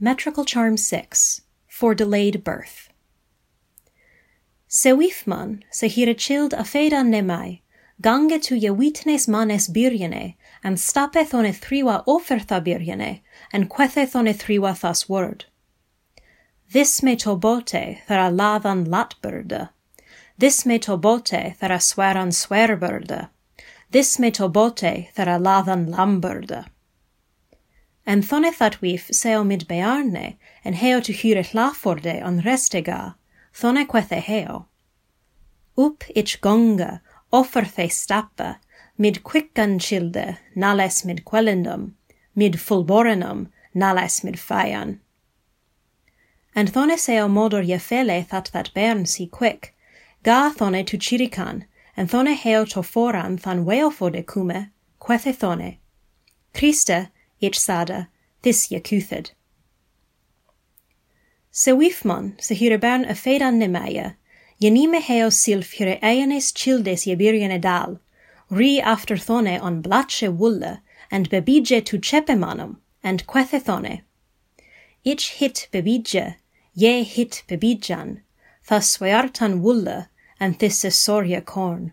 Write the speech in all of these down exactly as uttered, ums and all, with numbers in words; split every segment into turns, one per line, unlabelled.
Metrical Charm six, for delayed birth. Se wifman, se hire child a fedan nemai, gange tu je witnes manes byrjene, and stapeth on e thriwa offertha byrjene, and quetheth on e thriwa thus word. This me tobote thara lathan latburde, this me tobote thara sweran swerburde, this me tobote thara lathan lamburde. En thone thatwif seo mid bearne, en heo tu hyre hlaforde on restega, thone quethe heo. Up ich gonga, offerthe stappe, mid quickan childe, nales mid quellendum, mid fulborenum, nales mid fayan. And thone seo modor jefele that that bern si quick, ga thone tu chirikan, en thone heo to foran than weofode kume, quethe thone. Christe, ich sada, this jekuthid. Se wifman, se hyre bern a fedan nemeie, jenime heo silf hyre eienes childes jebirjene dal, ri after thone on blatche wulle, and bebidje tu chepemanum, and quethe thone. Ich hit bebidje, je hit bebidjan, thus sweartan wulle, and thisse sorje corn.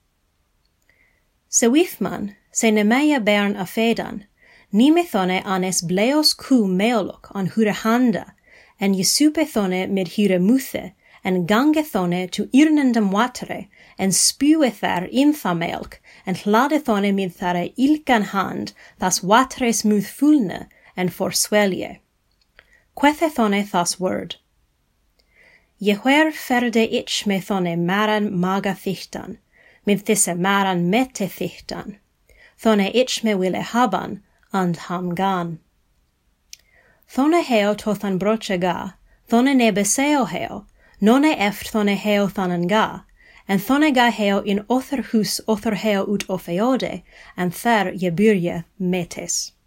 Se wifman, se nemeie bern a fedan, nime thone anes bleos ku meolok on hure handa, en jesupe thone mid hure muthe, en gange thone tu irnendem watere, en spueth there in tha melk, en hlade thone mid thare ilkan hand, thas wateres muth fulne, en forswelje. Quethe thone thas word. Jehuer ferde ich me thone maran maga thichtan, mid thisse maran mette thichtan. Thone ich me wille haban, and ham gan. Thone heo tothan broche ga, thone ne beseo heo, none eft thone heo thanan ga, and thone ga heo in other hus other heo ut ofeode, and ther jebyrje metes.